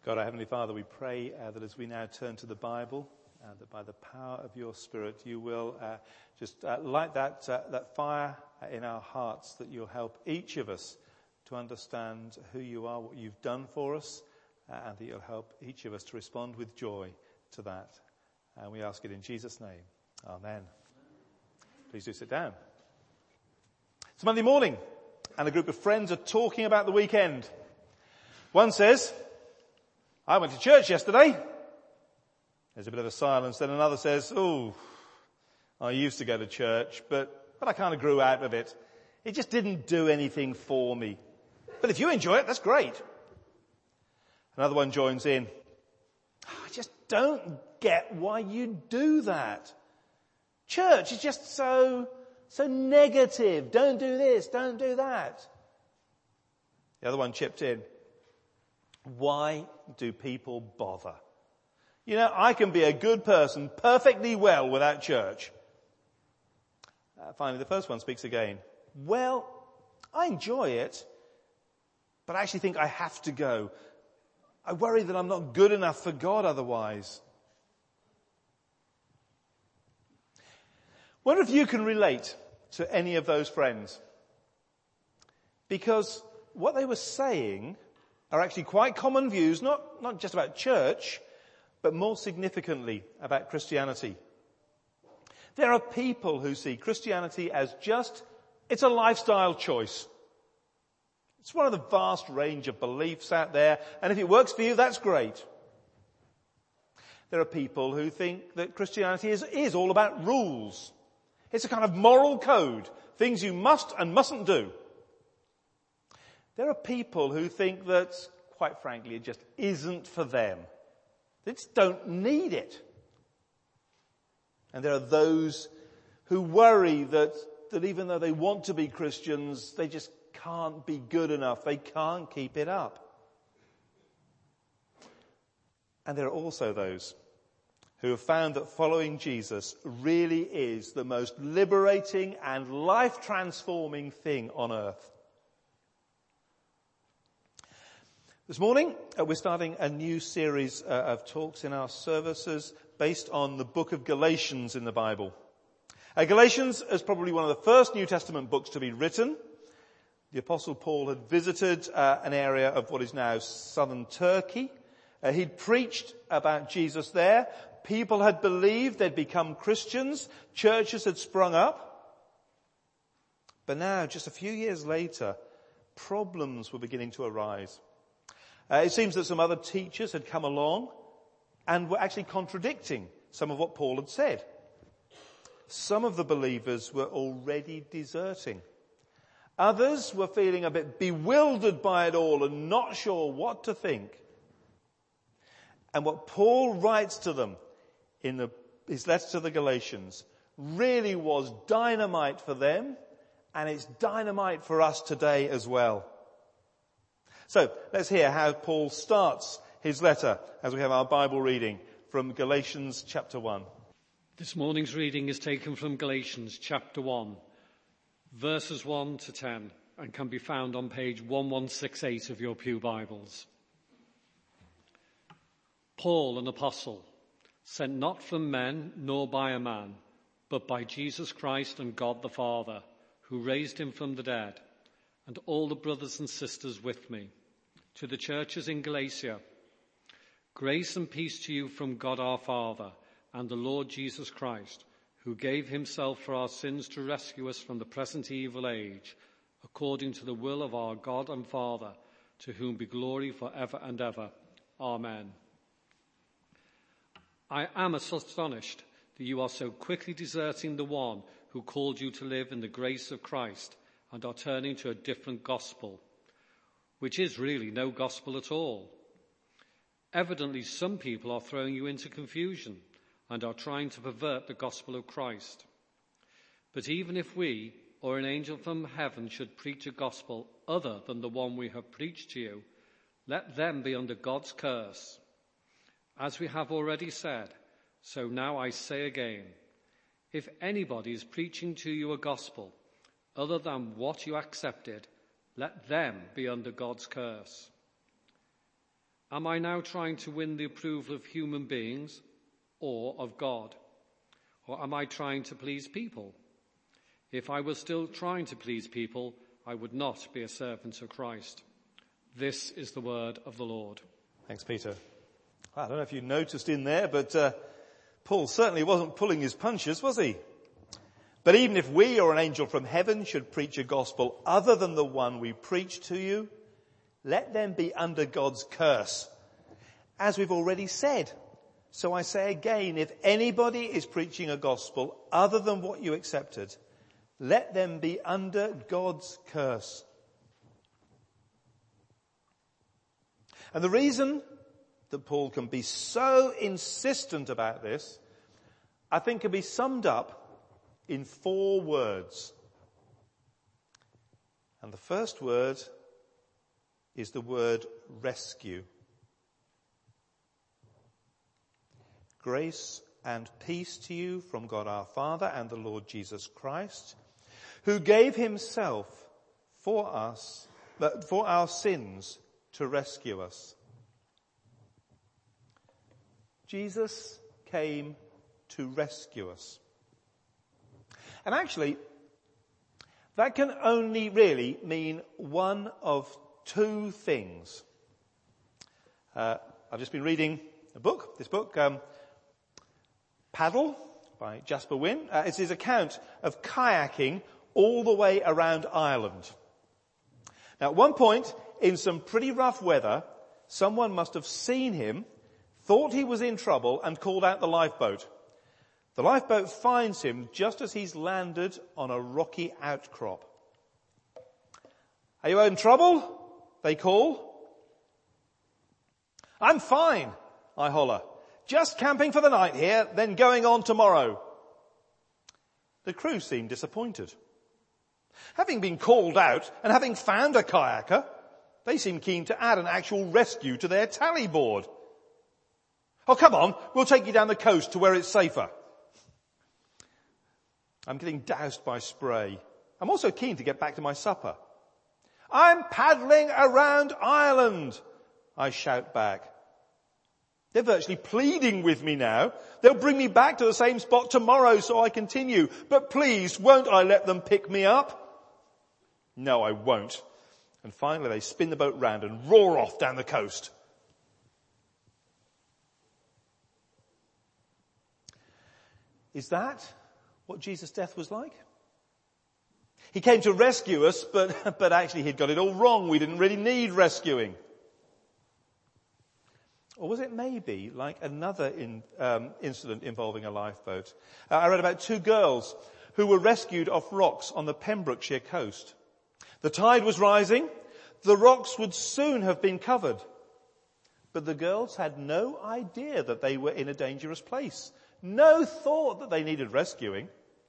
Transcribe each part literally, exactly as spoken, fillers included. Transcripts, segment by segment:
God, our Heavenly Father, we pray uh, that as we now turn to the Bible, uh, that by the power of your Spirit, you will uh, just uh, light that, uh, that fire in our hearts, that you'll help each of us to understand who you are, what you've done for us, uh, and that you'll help each of us to respond with joy to that. And we ask it in Jesus' name. Amen. Please do sit down. It's Monday morning, and a group of friends are talking about the weekend. One says, I went to church yesterday. There's a bit of a silence. Then another says, oh, I used to go to church, but, but I kind of grew out of it. It just didn't do anything for me. But if you enjoy it, that's great. Another one joins in. I just don't get why you do that. Church is just so, so negative. Don't do this, don't do that. The other one chipped in. Why do people bother? You know, I can be a good person perfectly well without church. Uh, finally, the first one speaks again. Well, I enjoy it, but I actually think I have to go. I worry that I'm not good enough for God otherwise. Wonder if you can relate to any of those friends. Because what they were saying are actually quite common views, not, not just about church, but more significantly about Christianity. There are people who see Christianity as just, it's a lifestyle choice. It's one of the vast range of beliefs out there, and if it works for you, that's great. There are people who think that Christianity is, is all about rules. It's a kind of moral code, things you must and mustn't do. There are people who think that, quite frankly, it just isn't for them. They just don't need it. And there are those who worry that, that even though they want to be Christians, they just can't be good enough. They can't keep it up. And there are also those who have found that following Jesus really is the most liberating and life-transforming thing on earth. This morning, uh, we're starting a new series uh, of talks in our services based on the book of Galatians in the Bible. Uh, Galatians is probably one of the first New Testament books to be written. The Apostle Paul had visited uh, an area of what is now southern Turkey. Uh, he'd preached about Jesus there. People had believed, they'd become Christians. Churches had sprung up. But now, just a few years later, problems were beginning to arise. Uh, it seems that some other teachers had come along and were actually contradicting some of what Paul had said. Some of the believers were already deserting. Others were feeling a bit bewildered by it all and not sure what to think. And what Paul writes to them in the, his letter to the Galatians really was dynamite for them, and it's dynamite for us today as well. So let's hear how Paul starts his letter as we have our Bible reading from Galatians chapter one. This morning's reading is taken from Galatians chapter one, verses one to ten, and can be found on page eleven sixty-eight of your pew Bibles. Paul, an apostle, sent not from men nor by a man, but by Jesus Christ and God the Father, who raised him from the dead, and all the brothers and sisters with me, to the churches in Galatia. Grace and peace to you from God our Father and the Lord Jesus Christ, who gave himself for our sins to rescue us from the present evil age, according to the will of our God and Father, to whom be glory for ever and ever. Amen. I am astonished that you are so quickly deserting the one who called you to live in the grace of Christ and are turning to a different gospel, which is really no gospel at all. Evidently, some people are throwing you into confusion and are trying to pervert the gospel of Christ. But even if we or an angel from heaven should preach a gospel other than the one we have preached to you, let them be under God's curse. As we have already said, so now I say again, if anybody is preaching to you a gospel other than what you accepted, let them be under God's curse. Am I now trying to win the approval of human beings or of God? Or am I trying to please people? If I was still trying to please people, I would not be a servant of Christ. This is the word of the Lord. Thanks, Peter. I don't know if you noticed in there, but uh, Paul certainly wasn't pulling his punches, was he? But even if we or an angel from heaven should preach a gospel other than the one we preach to you, let them be under God's curse, as we've already said. So I say again, if anybody is preaching a gospel other than what you accepted, let them be under God's curse. And the reason that Paul can be so insistent about this, I think can be summed up in four words. And the first word is the word rescue. Grace and peace to you from God our Father and the Lord Jesus Christ, who gave himself for us, for our sins, to rescue us. Jesus came to rescue us. And actually, that can only really mean one of two things. Uh, I've just been reading a book, this book, um, Paddle by Jasper Wynne. Uh, it's his account of kayaking all the way around Ireland. Now, at one point, in some pretty rough weather, someone must have seen him, thought he was in trouble, and called out the lifeboat. The lifeboat finds him just as he's landed on a rocky outcrop. "Are you in trouble?" they call. "I'm fine," I holler. "Just camping for the night here, then going on tomorrow." The crew seemed disappointed. Having been called out and having found a kayaker, they seemed keen to add an actual rescue to their tally board. "Oh, come on, we'll take you down the coast to where it's safer." I'm getting doused by spray. I'm also keen to get back to my supper. "I'm paddling around Ireland," I shout back. They're virtually pleading with me now. They'll bring me back to the same spot tomorrow so I continue. But please, won't I let them pick me up? No, I won't. And finally they spin the boat round and roar off down the coast. Is that what Jesus' death was like? He came to rescue us, but, but actually he'd got it all wrong. We didn't really need rescuing. Or was it maybe like another in, um, incident involving a lifeboat? Uh, I read about two girls who were rescued off rocks on the Pembrokeshire coast. The tide was rising. The rocks would soon have been covered. But the girls had no idea that they were in a dangerous place. No thought that they needed rescuing.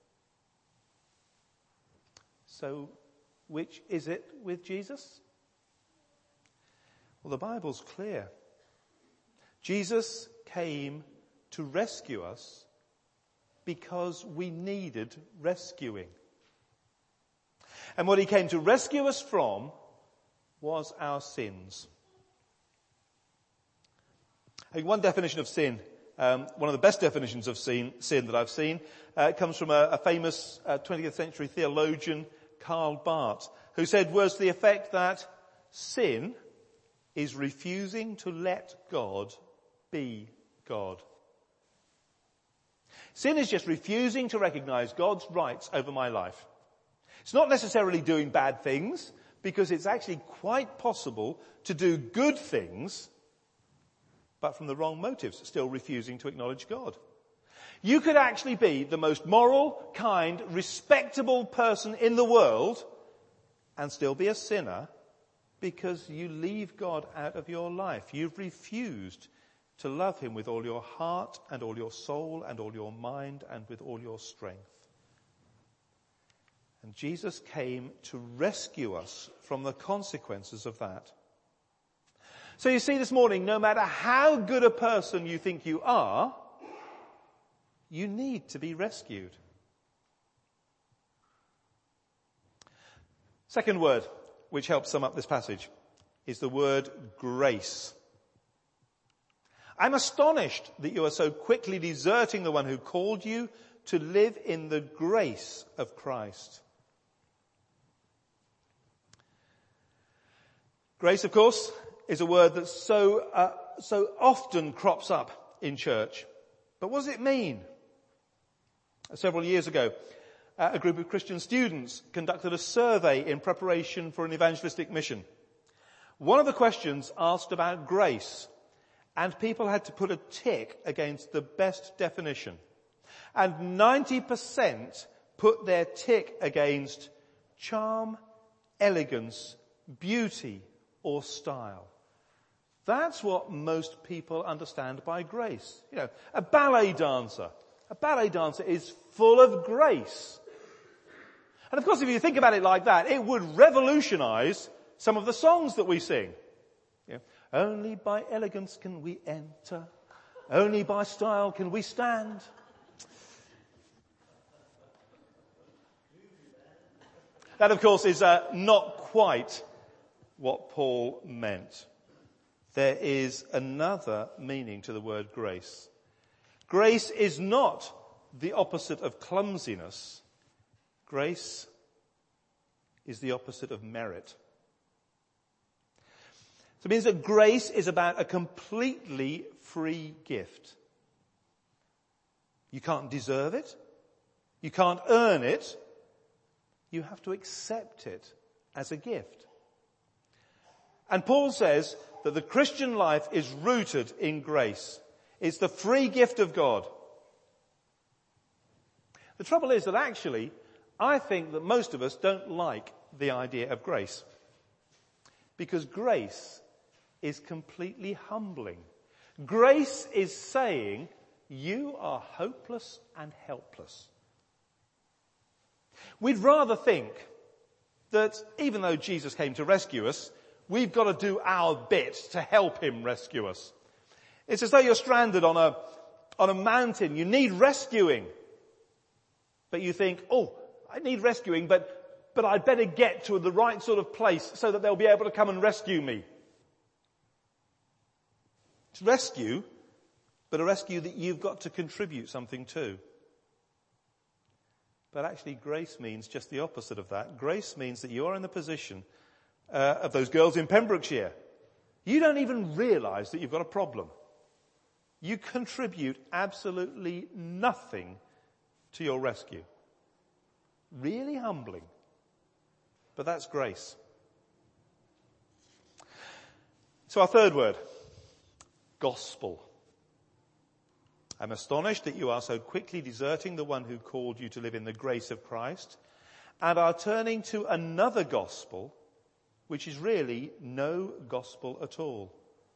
So, which is it with Jesus? Well, the Bible's clear. Jesus came to rescue us because we needed rescuing. And what he came to rescue us from was our sins. I think one definition of sin, um, one of the best definitions of sin, sin that I've seen, uh, comes from a, a famous uh, twentieth century theologian, Karl Barth, who said words to the effect that sin is refusing to let God be God. Sin is just refusing to recognize God's rights over my life. It's not necessarily doing bad things, because it's actually quite possible to do good things, but from the wrong motives, still refusing to acknowledge God. You could actually be the most moral, kind, respectable person in the world and still be a sinner because you leave God out of your life. You've refused to love him with all your heart and all your soul and all your mind and with all your strength. And Jesus came to rescue us from the consequences of that. So you see this morning, no matter how good a person you think you are, you need to be rescued. Second word, which helps sum up this passage, is the word grace. I'm astonished that you are so quickly deserting the one who called you to live in the grace of Christ. Grace, of course, is a word that so, uh, so often crops up in church. But what does it mean? Several years ago, uh, a group of Christian students conducted a survey in preparation for an evangelistic mission. One of the questions asked about grace, and people had to put a tick against the best definition. And ninety percent put their tick against charm, elegance, beauty, or style. That's what most people understand by grace. You know, a ballet dancer. A ballet dancer is full of grace. And of course, if you think about it like that, it would revolutionize some of the songs that we sing. You know, only by elegance can we enter. Only by style can we stand. That, of course, is uh, not quite what Paul meant. There is another meaning to the word grace. Grace is not the opposite of clumsiness. Grace is the opposite of merit. So it means that grace is about a completely free gift. You can't deserve it. You can't earn it. You have to accept it as a gift. And Paul says that the Christian life is rooted in grace. It's the free gift of God. The trouble is that actually, I think that most of us don't like the idea of grace. Because grace is completely humbling. Grace is saying, you are hopeless and helpless. We'd rather think that even though Jesus came to rescue us, we've got to do our bit to help him rescue us. It's as though you're stranded on a, on a mountain. You need rescuing. But you think, oh, I need rescuing, but, but I'd better get to the right sort of place so that they'll be able to come and rescue me. It's rescue, but a rescue that you've got to contribute something to. But actually, grace means just the opposite of that. Grace means that you're in the position uh, of those girls in Pembrokeshire. You don't even realise that you've got a problem. You contribute absolutely nothing to your rescue. Really humbling. But that's grace. So our third word, gospel. I'm astonished that you are so quickly deserting the one who called you to live in the grace of Christ and are turning to another gospel, which is really no gospel at all.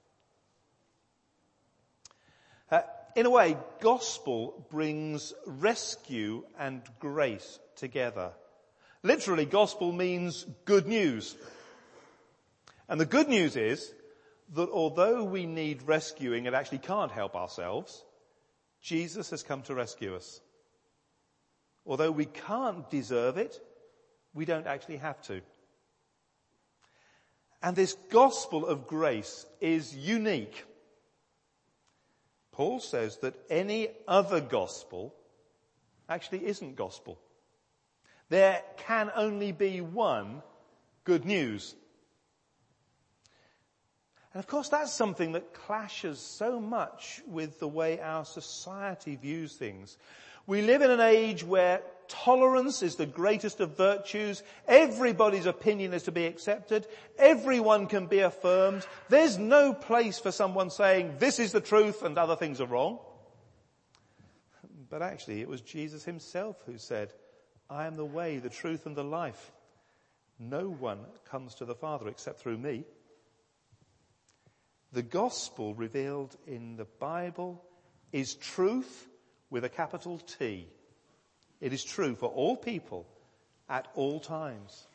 Uh, in a way, gospel brings rescue and grace together. Literally, gospel means good news. And the good news is that although we need rescuing and actually can't help ourselves, Jesus has come to rescue us. Although we can't deserve it, we don't actually have to. And this gospel of grace is unique. Paul says that any other gospel actually isn't gospel. There can only be one good news. And of course that's something that clashes so much with the way our society views things. We live in an age where tolerance is the greatest of virtues. Everybody's opinion is to be accepted. Everyone can be affirmed. There's no place for someone saying this is the truth and other things are wrong. But actually it was Jesus himself who said, I am the way, the truth and the life. No one comes to the Father except through me. The gospel revealed in the Bible is truth with a capital T. It is true for all people at all times.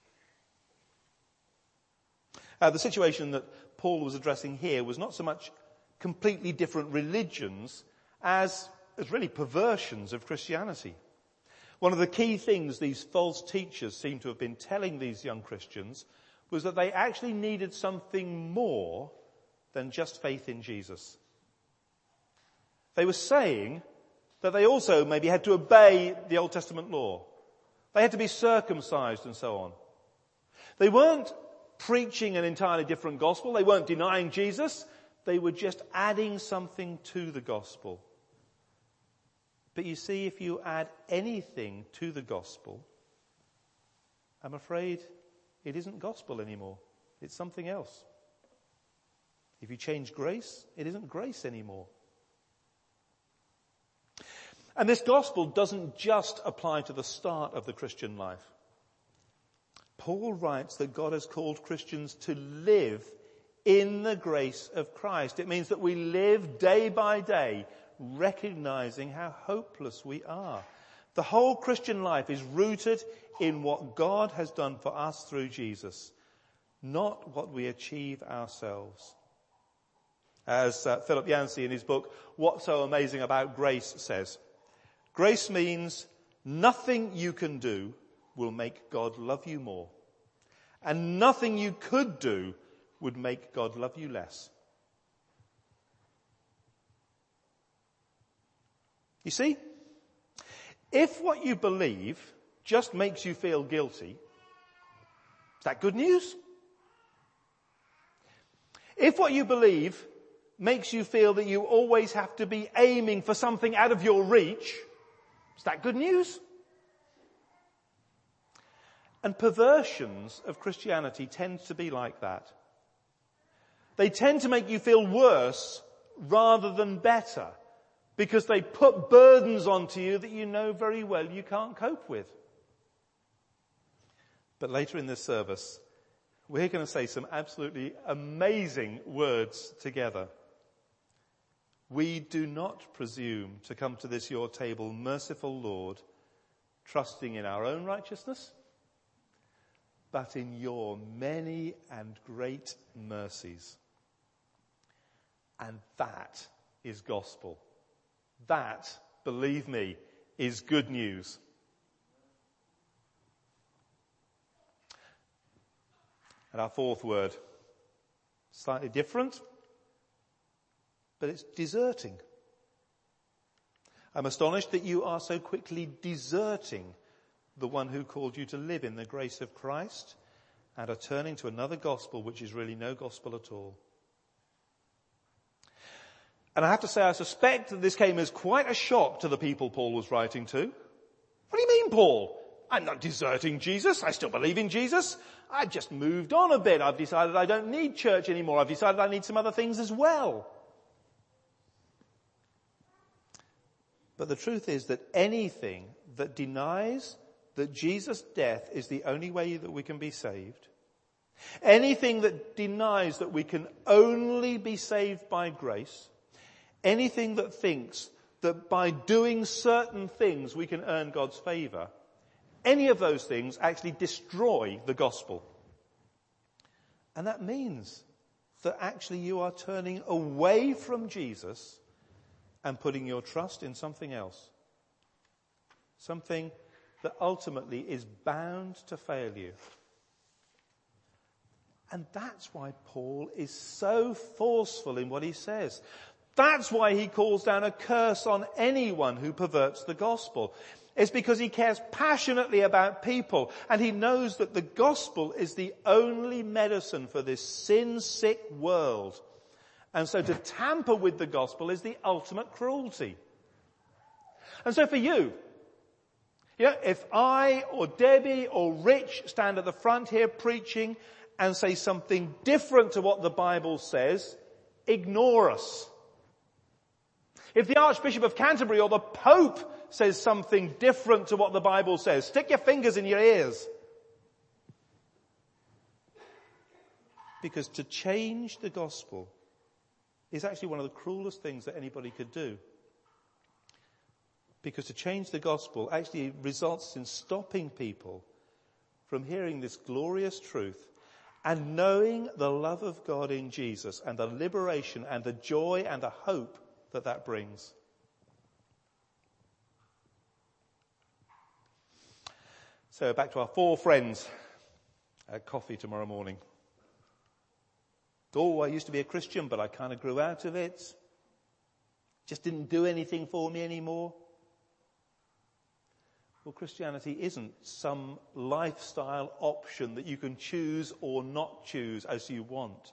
Uh, the situation that Paul was addressing here was not so much completely different religions as, as really perversions of Christianity. One of the key things these false teachers seem to have been telling these young Christians was that they actually needed something more than just faith in Jesus. They were saying that they also maybe had to obey the Old Testament law. They had to be circumcised and so on. They weren't preaching an entirely different gospel. They weren't denying Jesus. They were just adding something to the gospel. But you see, if you add anything to the gospel, I'm afraid it isn't gospel anymore. It's something else. If you change grace, it isn't grace anymore. And this gospel doesn't just apply to the start of the Christian life. Paul writes that God has called Christians to live in the grace of Christ. It means that we live day by day, recognizing how hopeless we are. The whole Christian life is rooted in what God has done for us through Jesus, not what we achieve ourselves. As uh, Philip Yancey in his book, What's So Amazing About Grace says, grace means nothing you can do will make God love you more. And nothing you could do would make God love you less. You see, if what you believe just makes you feel guilty, is that good news? If what you believe makes you feel that you always have to be aiming for something out of your reach, is that good news? And perversions of Christianity tend to be like that. They tend to make you feel worse rather than better, because they put burdens onto you that you know very well you can't cope with. But later in this service, we're going to say some absolutely amazing words together. We do not presume to come to this your table, merciful Lord, trusting in our own righteousness, but in your many and great mercies. And that is gospel. That, believe me, is good news. And our fourth word, slightly different, but it's deserting. I'm astonished that you are so quickly deserting the one who called you to live in the grace of Christ and are turning to another gospel which is really no gospel at all. And I have to say, I suspect that this came as quite a shock to the people Paul was writing to. What do you mean, Paul? I'm not deserting Jesus. I still believe in Jesus. I've just moved on a bit. I've decided I don't need church anymore. I've decided I need some other things as well. But the truth is that anything that denies that Jesus' death is the only way that we can be saved, anything that denies that we can only be saved by grace, anything that thinks that by doing certain things we can earn God's favour, any of those things actually destroy the gospel. And that means that actually you are turning away from Jesus and putting your trust in something else. Something that ultimately is bound to fail you. And that's why Paul is so forceful in what he says. That's why he calls down a curse on anyone who perverts the gospel. It's because he cares passionately about people, and he knows that the gospel is the only medicine for this sin-sick world. And so to tamper with the gospel is the ultimate cruelty. And so for you, you know, if I or Debbie or Rich stand at the front here preaching and say something different to what the Bible says, ignore us. If the Archbishop of Canterbury or the Pope says something different to what the Bible says, stick your fingers in your ears. Because to change the gospel is actually one of the cruelest things that anybody could do. Because to change the gospel actually results in stopping people from hearing this glorious truth and knowing the love of God in Jesus and the liberation and the joy and the hope that that brings. So back to our four friends at coffee tomorrow morning. Oh, I used to be a Christian, but I kind of grew out of it. just didn't do anything for me anymore. Well, Christianity isn't some lifestyle option that you can choose or not choose as you want.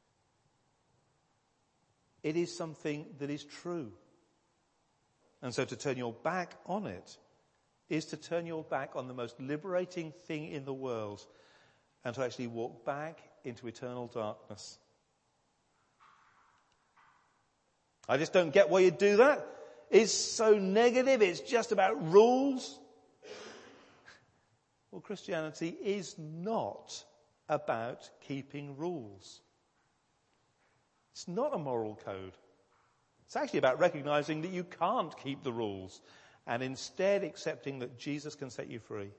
It is something that is true. And so to turn your back on it is to turn your back on the most liberating thing in the world and to actually walk back into eternal darkness. I just don't get why you do that. It's so negative. It's just about rules. Well, Christianity is not about keeping rules. It's not a moral code. It's actually about recognizing that you can't keep the rules and instead accepting that Jesus can set you free.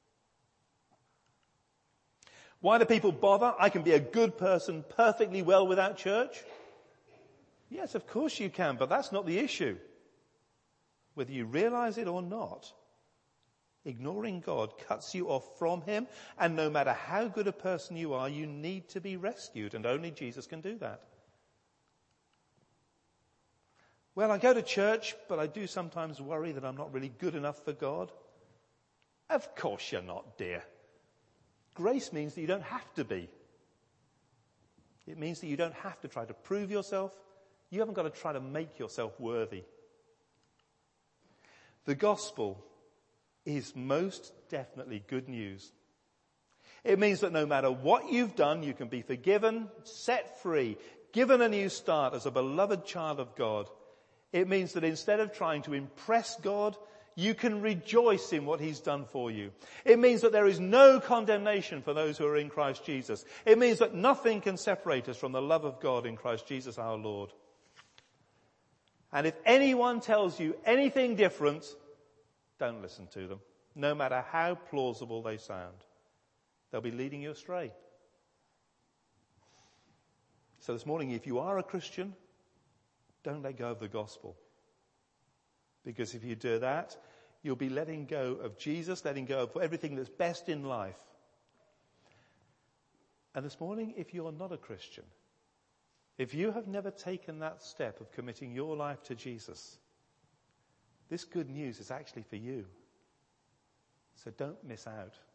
Why do people bother? I can be a good person perfectly well without church. Yes, of course you can, but that's not the issue. Whether you realize it or not, ignoring God cuts you off from him, and no matter how good a person you are, you need to be rescued, and only Jesus can do that. Well, I go to church, but I do sometimes worry that I'm not really good enough for God. Of course you're not, dear. Grace means that you don't have to be. It means that you don't have to try to prove yourself. You haven't got to try to make yourself worthy. The gospel is most definitely good news. It means that no matter what you've done, you can be forgiven, set free, given a new start as a beloved child of God. It means that instead of trying to impress God, you can rejoice in what he's done for you. It means that there is no condemnation for those who are in Christ Jesus. It means that nothing can separate us from the love of God in Christ Jesus our Lord. And if anyone tells you anything different, don't listen to them, no matter how plausible they sound. They'll be leading you astray. So this morning, if you are a Christian, don't let go of the gospel. Because if you do that, you'll be letting go of Jesus, letting go of everything that's best in life. And this morning, if you're not a Christian, if you have never taken that step of committing your life to Jesus, this good news is actually for you. So don't miss out.